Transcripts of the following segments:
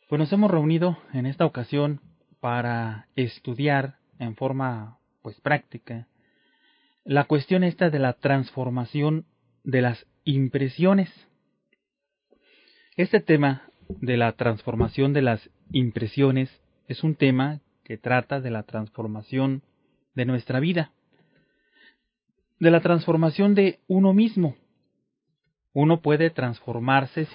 Pues nos hemos reunido en esta ocasión para estudiar en forma práctica la cuestión esta de la transformación de las impresiones. Este tema de la transformación de las impresiones es un tema que trata de la transformación de nuestra vida, de la transformación de uno mismo. Uno puede transformarse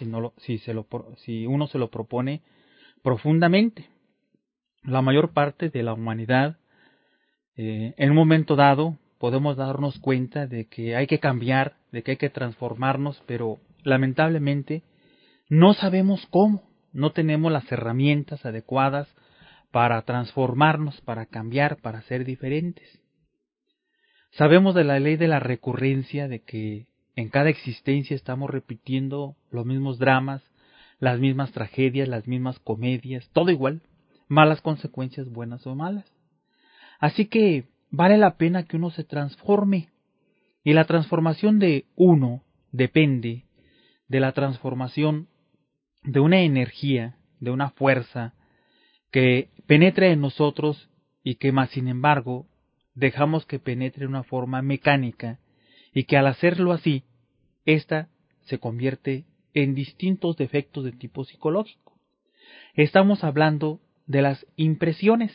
si uno se lo propone profundamente. La mayor parte de la humanidad, en un momento dado, podemos darnos cuenta de que hay que cambiar, de que hay que transformarnos, pero lamentablemente no sabemos cómo, no tenemos las herramientas adecuadas para transformarnos, para cambiar, para ser diferentes. Sabemos de la ley de la recurrencia, de que en cada existencia estamos repitiendo los mismos dramas, las mismas tragedias, las mismas comedias, todo igual, malas consecuencias, buenas o malas. Así que vale la pena que uno se transforme, y la transformación de uno depende de la transformación de una energía, de una fuerza que penetre en nosotros y que más sin embargo dejamos que penetre de una forma mecánica, y que al hacerlo así, ésta se convierte en distintos defectos de tipo psicológico. Estamos hablando de las impresiones.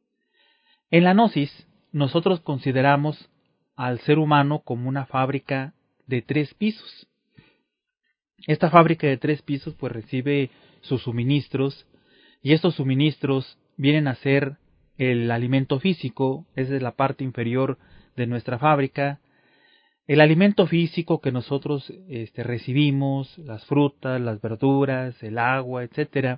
En la gnosis, nosotros consideramos al ser humano como una fábrica de 3 pisos. Esta fábrica de 3 pisos recibe sus suministros, y estos suministros vienen a ser el alimento físico, esa es la parte inferior de nuestra fábrica. El alimento físico que nosotros recibimos, las frutas, las verduras, el agua, etcétera,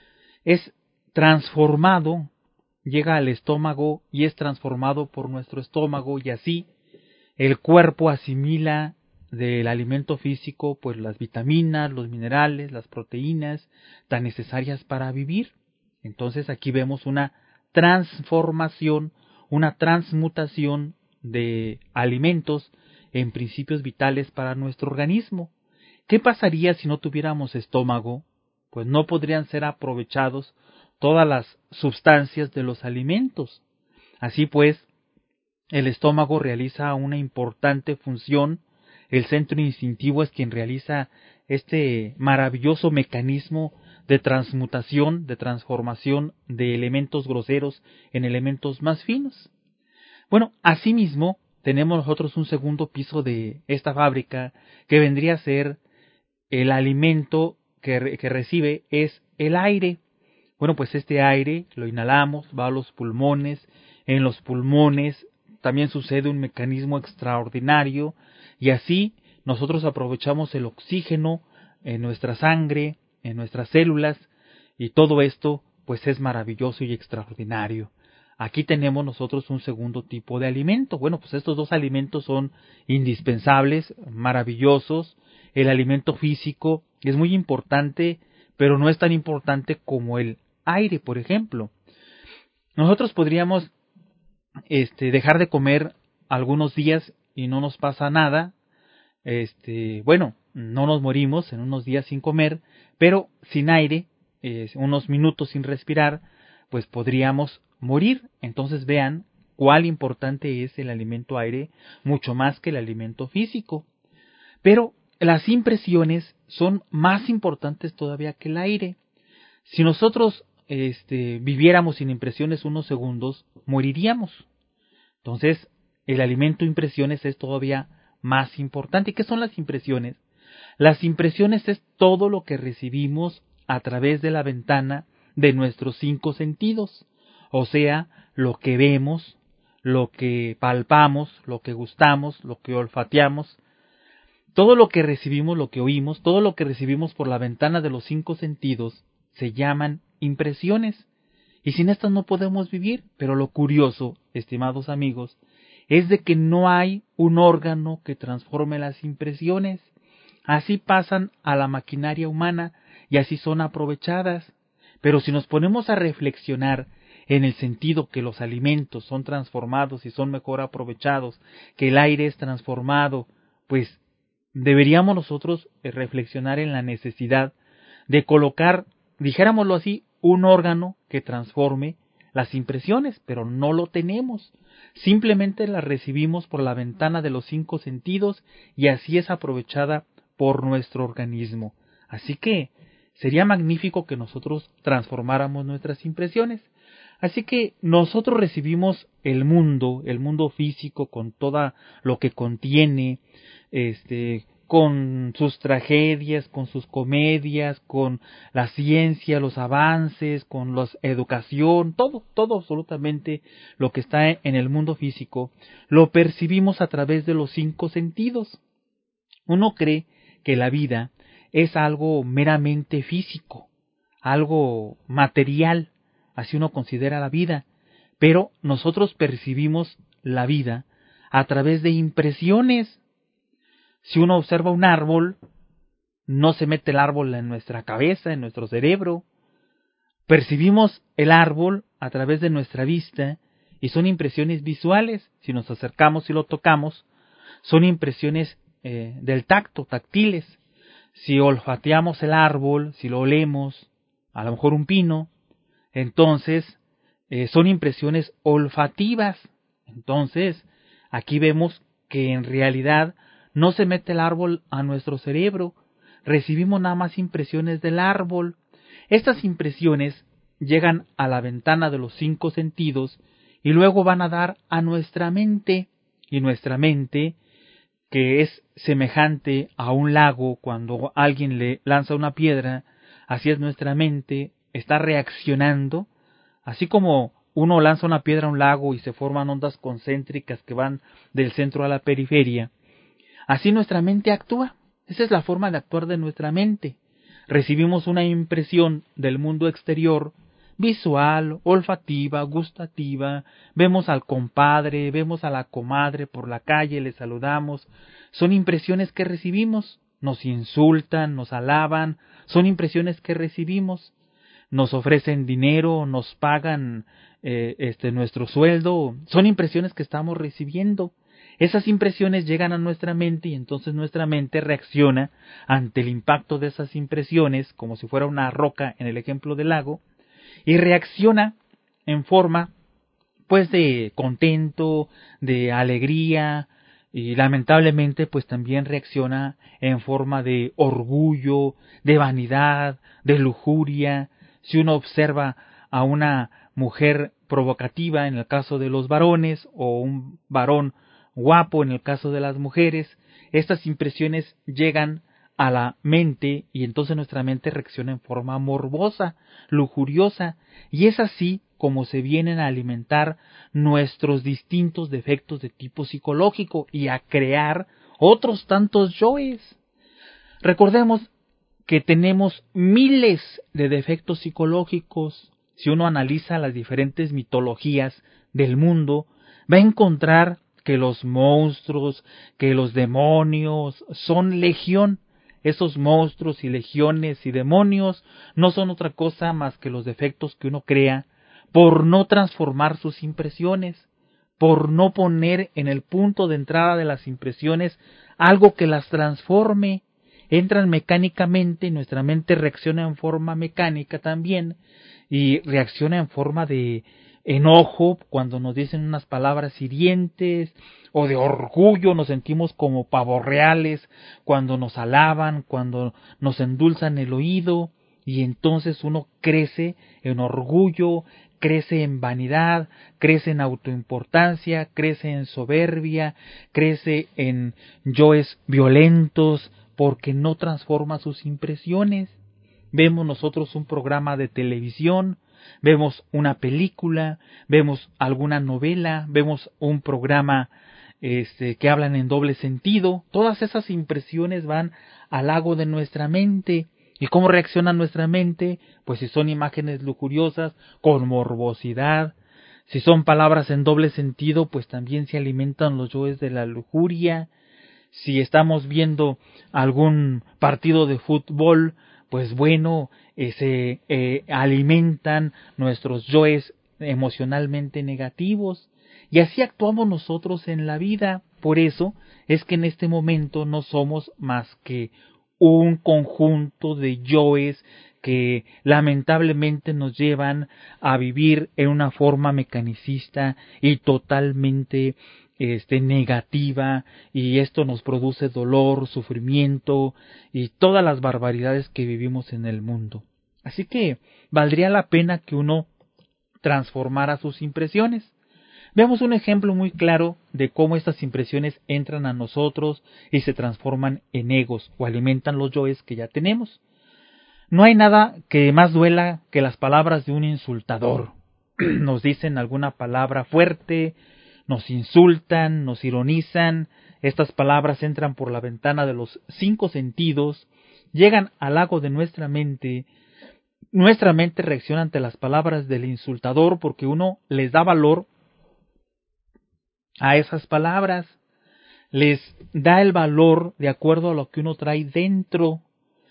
es transformado, llega al estómago y es transformado por nuestro estómago, y así el cuerpo asimila del alimento físico las vitaminas, los minerales, las proteínas tan necesarias para vivir. Entonces aquí vemos una transformación, una transmutación de alimentos en principios vitales para nuestro organismo. ¿Qué pasaría si no tuviéramos estómago? Pues no podrían ser aprovechados todas las sustancias de los alimentos. Así pues, el estómago realiza una importante función. El centro instintivo es quien realiza este maravilloso mecanismo de transmutación, de transformación de elementos groseros en elementos más finos. Bueno, asimismo, tenemos nosotros un segundo piso de esta fábrica, que vendría a ser el alimento que recibe es el aire. Bueno, pues este aire lo inhalamos, va a los pulmones. En los pulmones también sucede un mecanismo extraordinario, y así nosotros aprovechamos el oxígeno en nuestra sangre, en nuestras células, y todo esto es maravilloso y extraordinario. Aquí tenemos nosotros un segundo tipo de alimento. Bueno, pues estos dos alimentos son indispensables, maravillosos. El alimento físico es muy importante, pero no es tan importante como el aire, por ejemplo. Nosotros podríamos dejar de comer algunos días y no nos pasa nada. No nos morimos en unos días sin comer, pero sin aire, unos minutos sin respirar, pues podríamos morir. Entonces vean cuál importante es el alimento aire, mucho más que el alimento físico. Pero las impresiones son más importantes todavía que el aire. Si nosotros viviéramos sin impresiones unos segundos, moriríamos. Entonces, el alimento impresiones es todavía más importante. ¿Qué son las impresiones? Las impresiones es todo lo que recibimos a través de la ventana de nuestros 5 sentidos, o sea, lo que vemos, lo que palpamos, lo que gustamos, lo que olfateamos, todo lo que recibimos, lo que oímos, todo lo que recibimos por la ventana de los 5 sentidos se llaman impresiones, y sin estas no podemos vivir. Pero lo curioso, estimados amigos, es de que no hay un órgano que transforme las impresiones. Así pasan a la maquinaria humana y así son aprovechadas. Pero si nos ponemos a reflexionar en el sentido que los alimentos son transformados y son mejor aprovechados, que el aire es transformado, pues deberíamos nosotros reflexionar en la necesidad de colocar dijéramoslo así, un órgano que transforme las impresiones, pero no lo tenemos. Simplemente las recibimos por la ventana de los 5 sentidos y así es aprovechada por nuestro organismo. Así que sería magnífico que nosotros transformáramos nuestras impresiones. Así que nosotros recibimos el mundo físico con todo lo que contiene, con sus tragedias, con sus comedias, con la ciencia, los avances, con la educación, todo absolutamente lo que está en el mundo físico, lo percibimos a través de los 5 sentidos. Uno cree que la vida es algo meramente físico, algo material, así uno considera la vida, pero nosotros percibimos la vida a través de impresiones. Si uno observa un árbol, no se mete el árbol en nuestra cabeza, en nuestro cerebro. Percibimos el árbol a través de nuestra vista y son impresiones visuales. Si nos acercamos y lo tocamos, son impresiones del tacto, táctiles. Si olfateamos el árbol, si lo olemos, a lo mejor un pino, entonces son impresiones olfativas. Entonces, aquí vemos que en realidad no se mete el árbol a nuestro cerebro, recibimos nada más impresiones del árbol. Estas impresiones llegan a la ventana de los 5 sentidos y luego van a dar a nuestra mente, y nuestra mente, que es semejante a un lago cuando alguien le lanza una piedra, así es nuestra mente, está reaccionando, así como uno lanza una piedra a un lago y se forman ondas concéntricas que van del centro a la periferia, así nuestra mente actúa. Esa es la forma de actuar de nuestra mente. Recibimos una impresión del mundo exterior, visual, olfativa, gustativa, vemos al compadre, vemos a la comadre por la calle, le saludamos, son impresiones que recibimos, nos insultan, nos alaban, son impresiones que recibimos, nos ofrecen dinero, nos pagan nuestro sueldo, son impresiones que estamos recibiendo. Esas impresiones llegan a nuestra mente y entonces nuestra mente reacciona ante el impacto de esas impresiones, como si fuera una roca en el ejemplo del lago, y reacciona en forma pues de contento, de alegría, y lamentablemente pues también reacciona en forma de orgullo, de vanidad, de lujuria. Si uno observa a una mujer provocativa en el caso de los varones o un varón guapo en el caso de las mujeres, estas impresiones llegan a la mente y entonces nuestra mente reacciona en forma morbosa, lujuriosa, y es así como se vienen a alimentar nuestros distintos defectos de tipo psicológico y a crear otros tantos yoes. Recordemos que tenemos miles de defectos psicológicos. Si uno analiza las diferentes mitologías del mundo, va a encontrar que los monstruos, que los demonios son legión. Esos monstruos y legiones y demonios no son otra cosa más que los defectos que uno crea por no transformar sus impresiones, por no poner en el punto de entrada de las impresiones algo que las transforme. Entran mecánicamente, nuestra mente reacciona en forma mecánica también, y reacciona en forma de enojo cuando nos dicen unas palabras hirientes, o de orgullo, nos sentimos como pavos reales cuando nos alaban, cuando nos endulzan el oído, y entonces uno crece en orgullo, crece en vanidad, crece en autoimportancia, crece en soberbia, crece en yoes violentos, porque no transforma sus impresiones. Vemos nosotros un programa de televisión, vemos una película, vemos alguna novela, vemos un programa que hablan en doble sentido. Todas esas impresiones van al lago de nuestra mente. ¿Y cómo reacciona nuestra mente? Pues si son imágenes lujuriosas, con morbosidad. Si son palabras en doble sentido, pues también se alimentan los yoes de la lujuria. Si estamos viendo algún partido de fútbol, pues bueno, se alimentan nuestros yoes emocionalmente negativos. Y así actuamos nosotros en la vida. Por eso es que en este momento no somos más que un conjunto de yoes que lamentablemente nos llevan a vivir en una forma mecanicista y totalmente negativa, y esto nos produce dolor, sufrimiento y todas las barbaridades que vivimos en el mundo. Así que valdría la pena que uno transformara sus impresiones. Veamos un ejemplo muy claro de cómo estas impresiones entran a nosotros y se transforman en egos o alimentan los yoes que ya tenemos. No hay nada que más duela que las palabras de un insultador. Nos dicen alguna palabra fuerte, nos insultan, nos ironizan. Estas palabras entran por la ventana de los 5 sentidos, llegan al lago de nuestra mente. Nuestra mente reacciona ante las palabras del insultador porque uno les da valor a esas palabras, les da el valor de acuerdo a lo que uno trae dentro.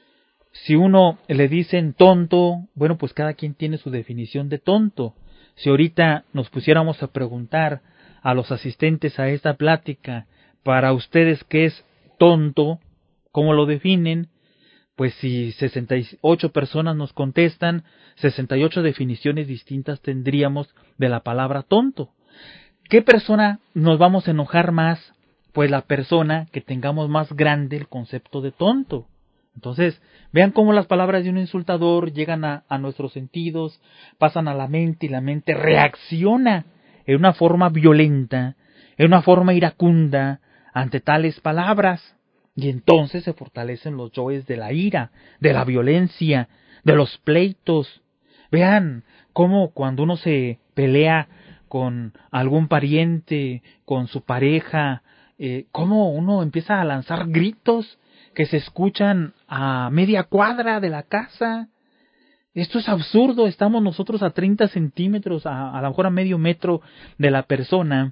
Si uno le dicen tonto, bueno, pues cada quien tiene su definición de tonto. Si ahorita nos pusiéramos a preguntar a los asistentes a esta plática, para ustedes qué es tonto, ¿cómo lo definen? Pues si 68 personas nos contestan, 68 definiciones distintas tendríamos de la palabra tonto. ¿Qué persona nos vamos a enojar más? Pues la persona que tengamos más grande el concepto de tonto. Entonces, vean cómo las palabras de un insultador llegan a nuestros sentidos, pasan a la mente y la mente reacciona en una forma violenta, en una forma iracunda ante tales palabras. Y entonces se fortalecen los yoes de la ira, de la violencia, de los pleitos. Vean cómo cuando uno se pelea con algún pariente, con su pareja, cómo uno empieza a lanzar gritos que se escuchan a media cuadra de la casa. Esto es absurdo, estamos nosotros a 30 centímetros, a lo mejor a medio metro de la persona,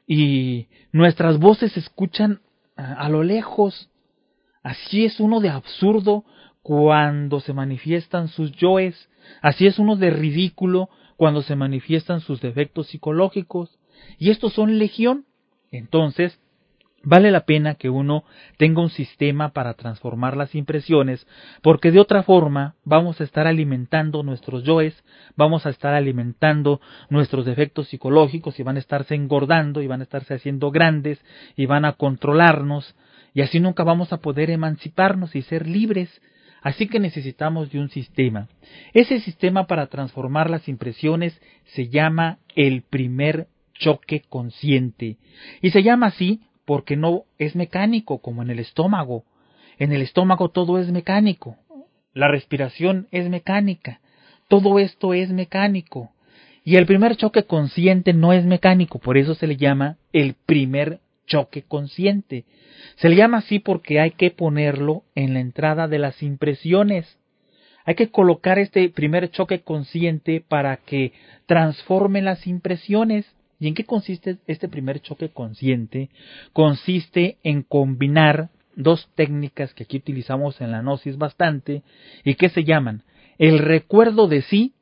y nuestras voces se escuchan a lo lejos. Así es uno de absurdo cuando se manifiestan sus yoes, así es uno de ridículo cuando se manifiestan sus defectos psicológicos, y estos son legión. Entonces, vale la pena que uno tenga un sistema para transformar las impresiones, porque de otra forma vamos a estar alimentando nuestros yoes, vamos a estar alimentando nuestros defectos psicológicos y van a estarse engordando y van a estarse haciendo grandes y van a controlarnos, y así nunca vamos a poder emanciparnos y ser libres. Así que necesitamos de un sistema. Ese sistema para transformar las impresiones se llama el primer choque consciente, y se llama así porque no es mecánico como en el estómago. En el estómago todo es mecánico, la respiración es mecánica, todo esto es mecánico. Y el primer choque consciente no es mecánico, por eso se le llama el primer choque consciente. Se le llama así porque hay que ponerlo en la entrada de las impresiones. Hay que colocar este primer choque consciente para que transforme las impresiones. ¿Y en qué consiste este primer choque consciente? Consiste en combinar dos técnicas que aquí utilizamos en la gnosis bastante y que se llaman el recuerdo de sí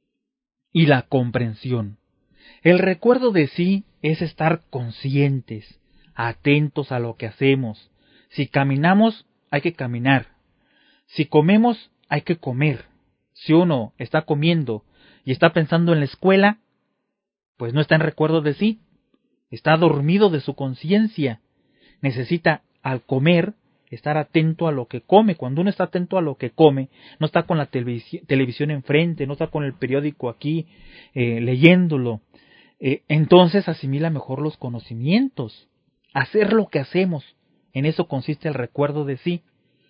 y la comprensión. El recuerdo de sí es estar conscientes, atentos a lo que hacemos. Si caminamos, hay que caminar. Si comemos, hay que comer. Si uno está comiendo y está pensando en la escuela, pues no está en recuerdo de sí, está dormido de su conciencia. Necesita, al comer, estar atento a lo que come. Cuando uno está atento a lo que come, no está con la televisión enfrente, no está con el periódico aquí leyéndolo. Entonces asimila mejor los conocimientos. Hacer lo que hacemos, en eso consiste el recuerdo de sí.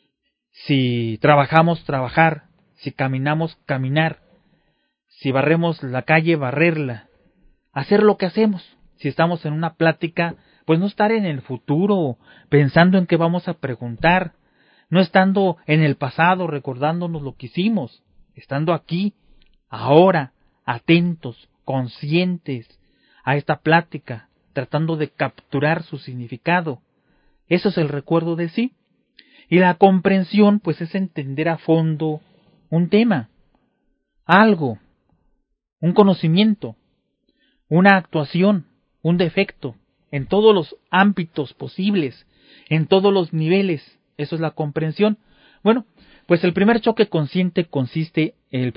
Si trabajamos, trabajar. Si caminamos, caminar. Si barremos la calle, barrerla. Hacer lo que hacemos. Si estamos en una plática, pues no estar en el futuro, pensando en qué vamos a preguntar, no estando en el pasado recordándonos lo que hicimos, estando aquí, ahora, atentos, conscientes a esta plática, tratando de capturar su significado. Eso es el recuerdo de sí. Y la comprensión, pues es entender a fondo un tema, algo, un conocimiento, una actuación, un defecto, en todos los ámbitos posibles, en todos los niveles. Eso es la comprensión. Bueno, pues el primer choque consciente consiste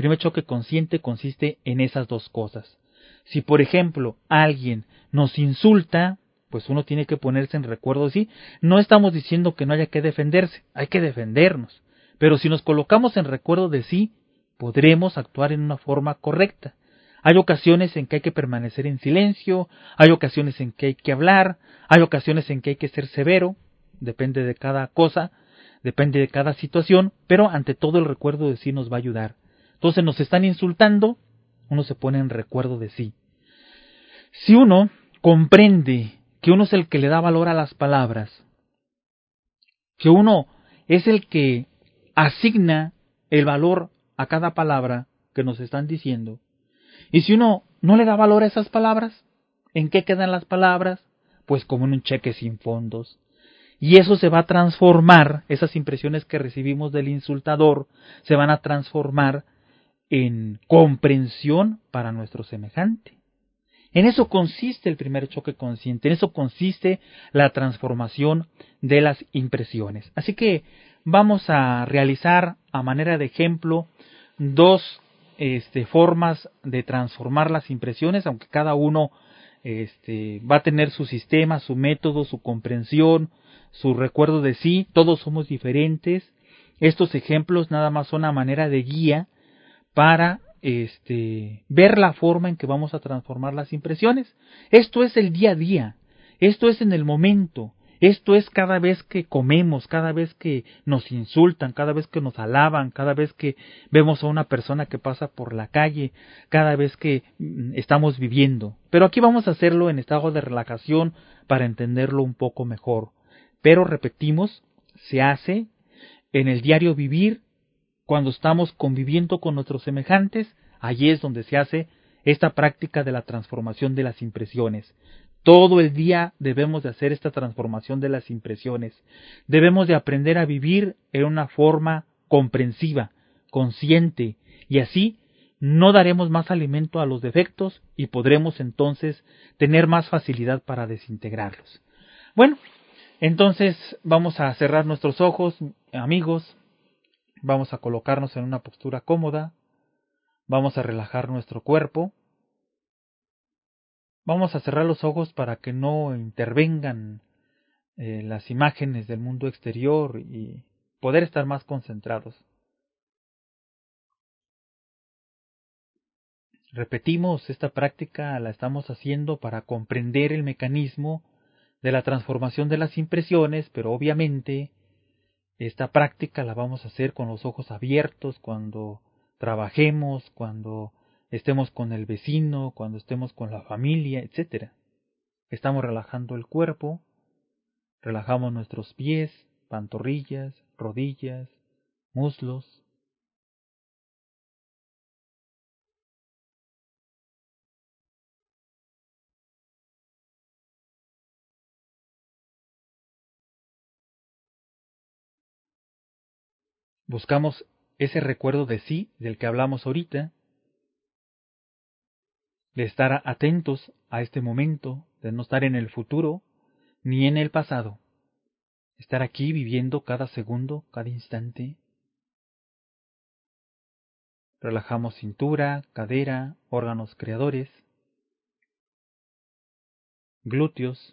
en esas dos cosas. Si por ejemplo alguien nos insulta, pues uno tiene que ponerse en recuerdo de sí. No estamos diciendo que no haya que defenderse, hay que defendernos. Pero si nos colocamos en recuerdo de sí, podremos actuar en una forma correcta. Hay ocasiones en que hay que permanecer en silencio, hay ocasiones en que hay que hablar, hay ocasiones en que hay que ser severo, depende de cada cosa, depende de cada situación, pero ante todo el recuerdo de sí nos va a ayudar. Entonces nos están insultando, uno se pone en recuerdo de sí. Si uno comprende que uno es el que le da valor a las palabras, que uno es el que asigna el valor a cada palabra que nos están diciendo, y si uno no le da valor a esas palabras, ¿en qué quedan las palabras? Pues como en un cheque sin fondos. Y eso se va a transformar, esas impresiones que recibimos del insultador, se van a transformar en comprensión para nuestro semejante. En eso consiste el primer choque consciente, en eso consiste la transformación de las impresiones. Así que vamos a realizar a manera de ejemplo dos formas de transformar las impresiones, aunque cada uno va a tener su sistema, su método, su comprensión, su recuerdo de sí, todos somos diferentes. Estos ejemplos nada más son a manera de guía para ver la forma en que vamos a transformar las impresiones. Esto es el día a día, esto es en el momento, esto es cada vez que comemos, cada vez que nos insultan, cada vez que nos alaban, cada vez que vemos a una persona que pasa por la calle, cada vez que estamos viviendo. Pero aquí vamos a hacerlo en estado de relajación para entenderlo un poco mejor. Pero repetimos, se hace en el diario vivir. Cuando estamos conviviendo con nuestros semejantes, allí es donde se hace esta práctica de la transformación de las impresiones. Todo el día debemos de hacer esta transformación de las impresiones. Debemos de aprender a vivir en una forma comprensiva, consciente, y así no daremos más alimento a los defectos y podremos entonces tener más facilidad para desintegrarlos. Bueno, entonces vamos a cerrar nuestros ojos, amigos. Vamos a colocarnos en una postura cómoda, vamos a relajar nuestro cuerpo, vamos a cerrar los ojos para que no intervengan las imágenes del mundo exterior y poder estar más concentrados. Repetimos, esta práctica la estamos haciendo para comprender el mecanismo de la transformación de las impresiones, pero obviamente esta práctica la vamos a hacer con los ojos abiertos cuando trabajemos, cuando estemos con el vecino, cuando estemos con la familia, etc. Estamos relajando el cuerpo, relajamos nuestros pies, pantorrillas, rodillas, muslos. Buscamos ese recuerdo de sí del que hablamos ahorita, de estar atentos a este momento, de no estar en el futuro ni en el pasado, estar aquí viviendo cada segundo, cada instante. Relajamos cintura, cadera, órganos creadores, glúteos.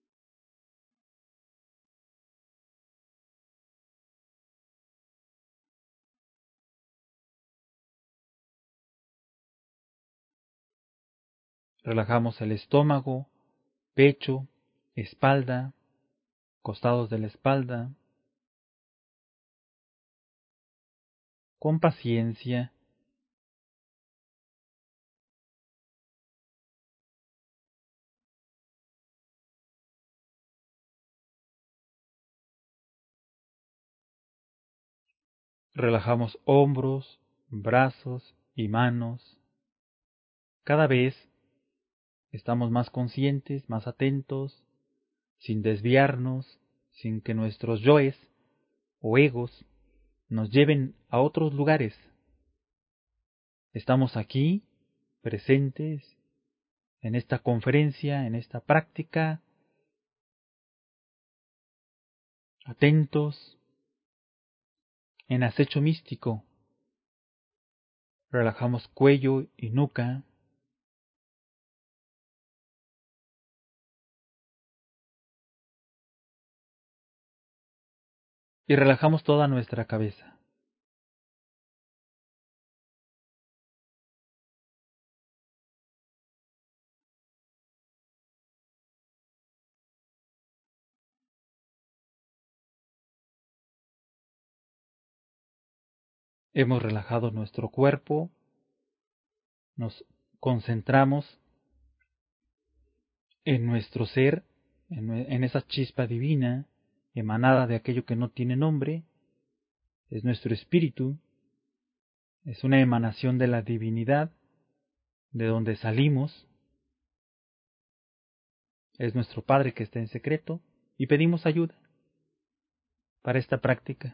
Relajamos el estómago, pecho, espalda, costados de la espalda. Con paciencia. Relajamos hombros, brazos y manos. Cada vez estamos más conscientes, más atentos, sin desviarnos, sin que nuestros yoes o egos nos lleven a otros lugares. Estamos aquí, presentes, en esta conferencia, en esta práctica, atentos, En acecho místico, relajamos cuello y nuca. Y relajamos toda nuestra cabeza. Hemos relajado nuestro cuerpo, nos concentramos en nuestro ser, en esa chispa divina, emanada de aquello que no tiene nombre, es nuestro espíritu, es una emanación de la divinidad, de donde salimos, es nuestro Padre que está en secreto, y pedimos ayuda para esta práctica.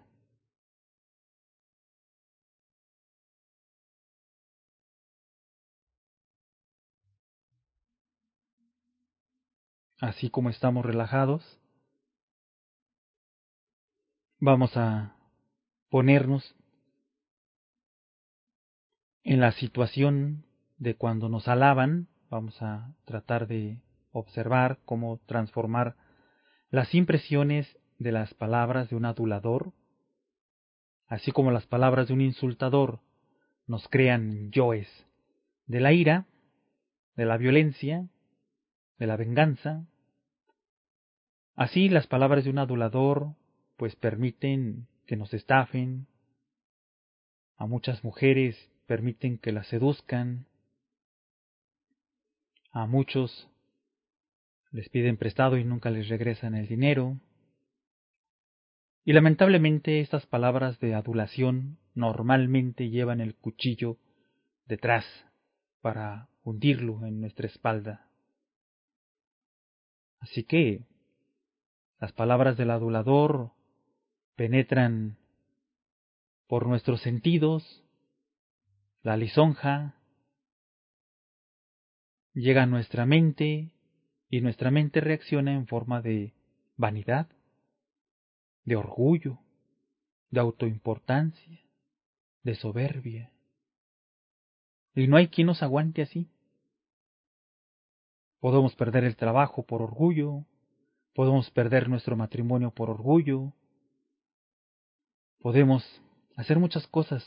Así como estamos relajados, vamos a ponernos en la situación de cuando nos alaban. Vamos a tratar de observar cómo transformar las impresiones de las palabras de un adulador, así como las palabras de un insultador, nos crean yoes de la ira, de la violencia, de la venganza. Así las palabras de un adulador pues permiten que nos estafen, a muchas mujeres permiten que las seduzcan, a muchos les piden prestado y nunca les regresan el dinero. Y lamentablemente estas palabras de adulación normalmente llevan el cuchillo detrás para hundirlo en nuestra espalda. Así que las palabras del adulador penetran por nuestros sentidos, la lisonja llega a nuestra mente y nuestra mente reacciona en forma de vanidad, de orgullo, de autoimportancia, de soberbia. Y no hay quien nos aguante así. Podemos perder el trabajo por orgullo, podemos perder nuestro matrimonio por orgullo, podemos hacer muchas cosas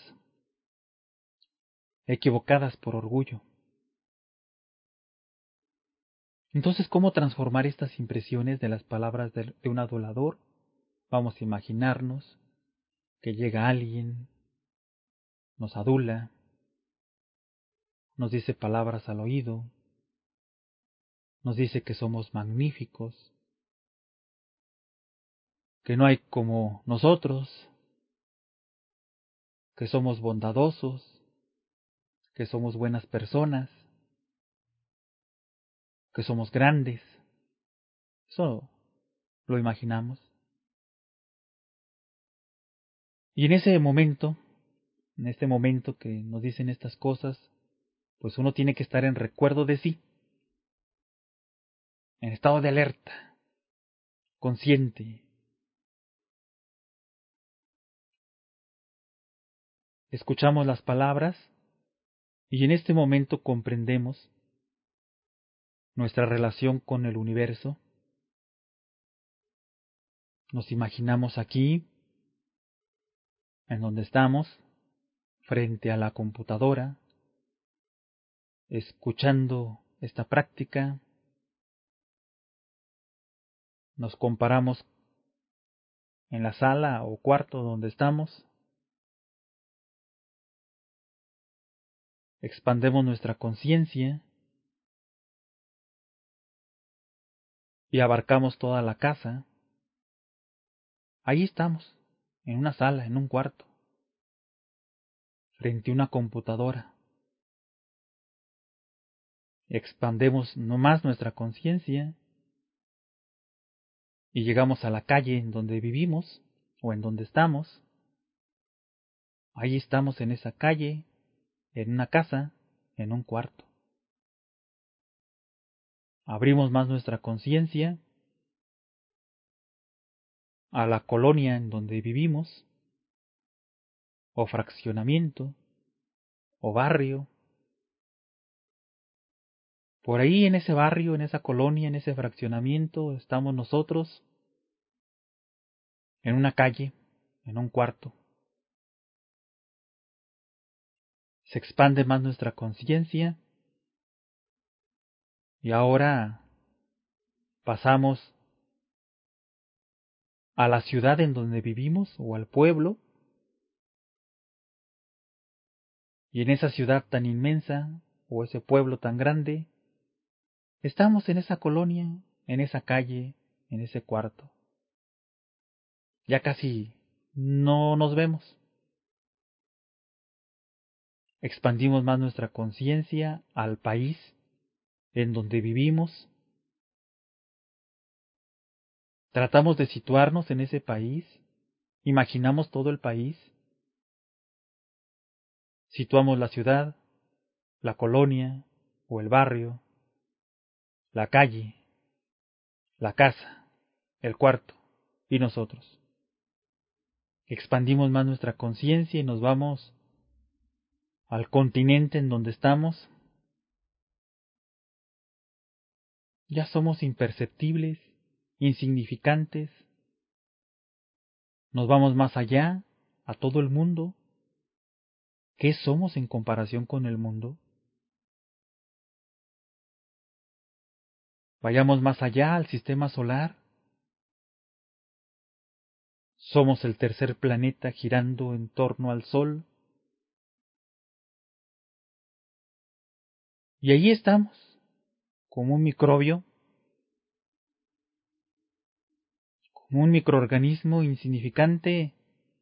equivocadas por orgullo. Entonces, ¿cómo transformar estas impresiones de las palabras de un adulador? Vamos a imaginarnos que llega alguien, nos adula, nos dice palabras al oído, nos dice que somos magníficos, que no hay como nosotros, que somos bondadosos, que somos buenas personas, que somos grandes. Eso lo imaginamos. Y en ese momento, en este momento que nos dicen estas cosas, pues uno tiene que estar en recuerdo de sí, en estado de alerta, consciente. Escuchamos las palabras y en este momento comprendemos nuestra relación con el universo. Nos imaginamos aquí, en donde estamos, frente a la computadora, escuchando esta práctica. Nos comparamos en la sala o cuarto donde estamos. Expandemos nuestra conciencia y abarcamos toda la casa. Ahí estamos, en una sala, en un cuarto, frente a una computadora. Expandemos no más nuestra conciencia y llegamos a la calle en donde vivimos o en donde estamos. Ahí estamos en esa calle, en una casa, en un cuarto. Abrimos más nuestra conciencia a la colonia en donde vivimos. o fraccionamiento o barrio. Por ahí en ese barrio, en esa colonia, en ese fraccionamiento, estamos nosotros en una calle, en un cuarto. Se expande más nuestra conciencia y ahora pasamos a la ciudad en donde vivimos o al pueblo, y en esa ciudad tan inmensa o ese pueblo tan grande, estamos en esa colonia, en esa calle, en ese cuarto. Ya casi no nos vemos. Expandimos más nuestra conciencia al país en donde vivimos. Tratamos de situarnos en ese país. Imaginamos todo el país. Situamos la ciudad, la colonia o el barrio, la calle, la casa, el cuarto y nosotros. Expandimos más nuestra conciencia y nos vamos al continente en donde estamos. Ya somos imperceptibles, insignificantes. Nos vamos más allá, a todo el mundo. ¿Qué somos en comparación con el mundo? Vayamos más allá al sistema solar. Somos el tercer planeta girando en torno al Sol. Y allí estamos, como un microbio, como un microorganismo insignificante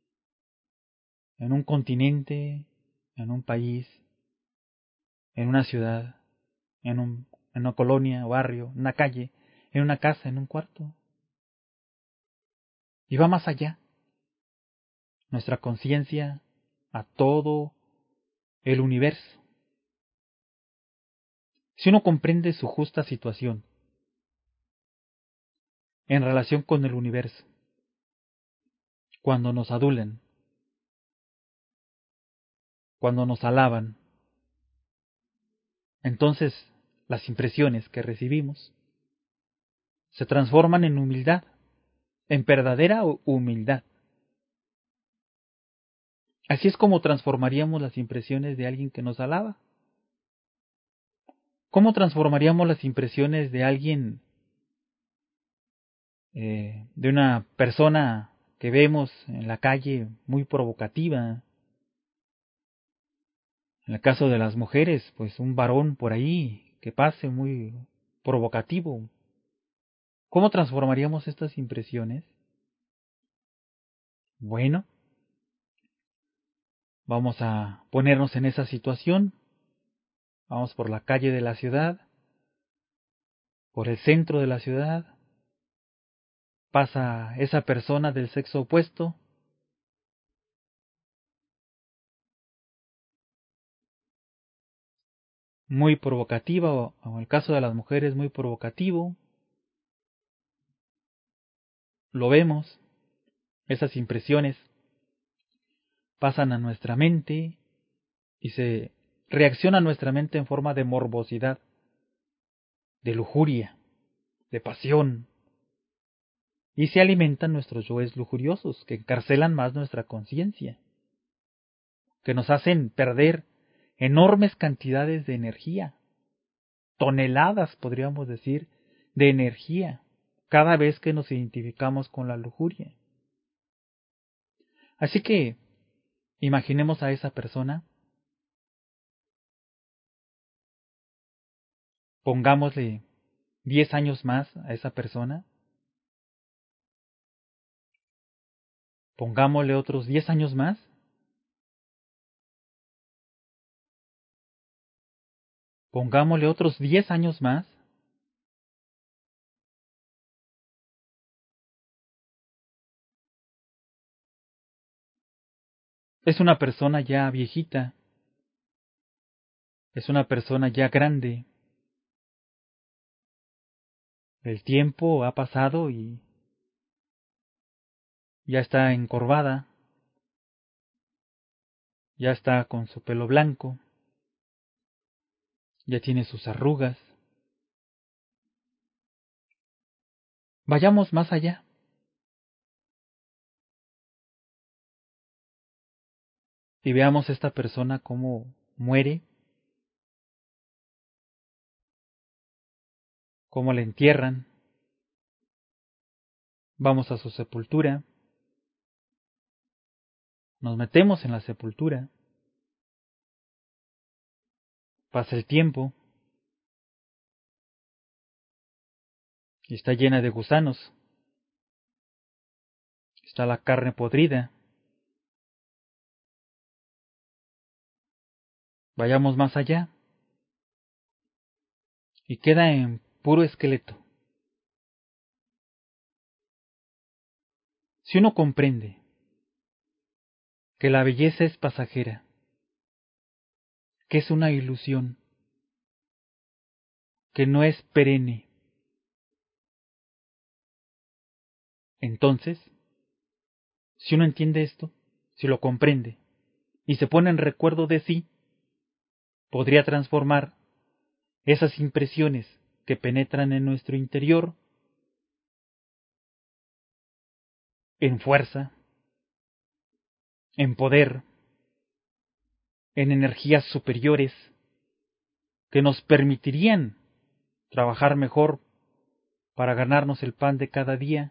en un continente, en un país, en una ciudad, en una colonia, barrio, en una calle, en una casa, en un cuarto. Y va más allá, nuestra conciencia, a todo el universo. Si uno comprende su justa situación en relación con el universo, cuando nos adulan, cuando nos alaban, entonces las impresiones que recibimos se transforman en humildad, en verdadera humildad. Así es como transformaríamos las impresiones de alguien que nos alaba. ¿Cómo transformaríamos las impresiones de alguien, de una persona que vemos en la calle muy provocativa? En el caso de las mujeres, pues un varón por ahí que pase muy provocativo. ¿Cómo transformaríamos estas impresiones? Bueno, vamos a ponernos en esa situación. Vamos por la calle de la ciudad, por el centro de la ciudad. Pasa esa persona del sexo opuesto. Muy provocativa, o en el caso de las mujeres muy provocativo. Lo vemos, esas impresiones pasan a nuestra mente y se reacciona a nuestra mente en forma de morbosidad, de lujuria, de pasión, y se alimentan nuestros yoes lujuriosos, que encarcelan más nuestra conciencia, que nos hacen perder enormes cantidades de energía, toneladas, podríamos decir, de energía, cada vez que nos identificamos con la lujuria. Así que imaginemos a esa persona, pongámosle 10 años más a esa persona, pongámosle otros 10 años más, pongámosle otros 10 años más, es una persona ya viejita, es una persona ya grande, el tiempo ha pasado y ya está encorvada, ya está con su pelo blanco, ya tiene sus arrugas. Vayamos más allá. Y veamos a esta persona cómo muere, cómo la entierran. Vamos a su sepultura, nos metemos en la sepultura, pasa el tiempo y está llena de gusanos, está la carne podrida. Vayamos más allá y queda en puro esqueleto. Si uno comprende que la belleza es pasajera, que es una ilusión, que no es perenne, entonces, si uno entiende esto, si lo comprende y se pone en recuerdo de sí, podría transformar esas impresiones que penetran en nuestro interior en fuerza, en poder, en energías superiores que nos permitirían trabajar mejor para ganarnos el pan de cada día,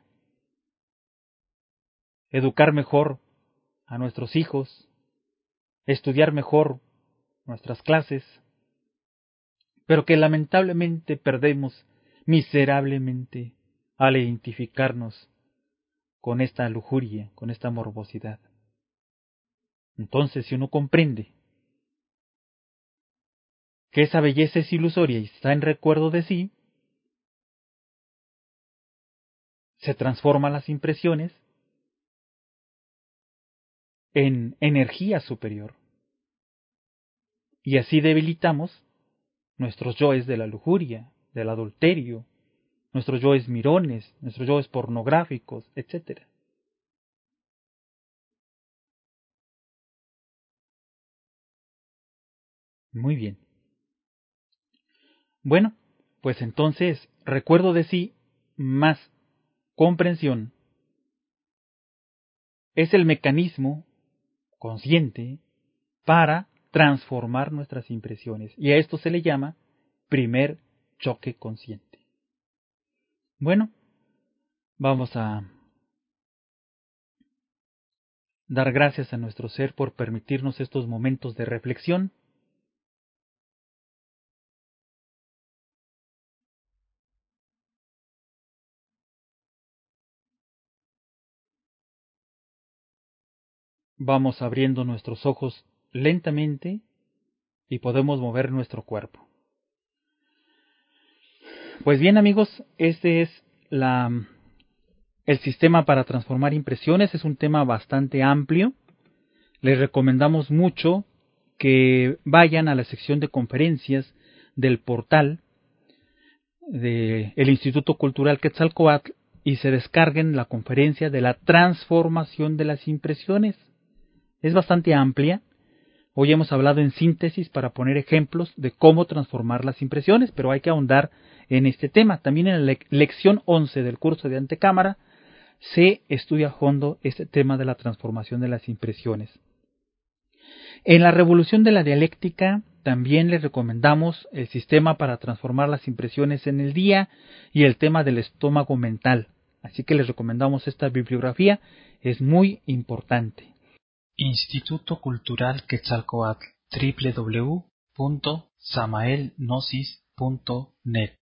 educar mejor a nuestros hijos, estudiar mejor nuestras clases, pero que lamentablemente perdemos miserablemente al identificarnos con esta lujuria, con esta morbosidad. Entonces, si uno comprende que esa belleza es ilusoria y está en recuerdo de sí, se transforman las impresiones en energía superior. Y así debilitamos nuestros yoes de la lujuria, del adulterio, nuestros yoes mirones, nuestros yoes pornográficos, etc. Muy bien. Bueno, pues entonces recuerdo de sí más comprensión es el mecanismo consciente para transformar nuestras impresiones. Y a esto se le llama primer choque consciente. Bueno, vamos a dar gracias a nuestro ser por permitirnos estos momentos de reflexión. Vamos abriendo nuestros ojos lentamente y podemos mover nuestro cuerpo. Pues bien, amigos, este es el sistema para transformar impresiones. Es un tema bastante amplio. Les recomendamos mucho que vayan a la sección de conferencias del portal del Instituto Cultural Quetzalcóatl y se descarguen la conferencia de la transformación de las impresiones. Es bastante amplia. Hoy hemos hablado en síntesis para poner ejemplos de cómo transformar las impresiones, pero hay que ahondar en este tema. También en la lección 11 del curso de Antecámara se estudia a fondo este tema de la transformación de las impresiones. En la revolución de la dialéctica también les recomendamos el sistema para transformar las impresiones en el día y el tema del estómago mental. Así que les recomendamos esta bibliografía, es muy importante. Instituto Cultural Quetzalcóatl, www.samaelgnosis.net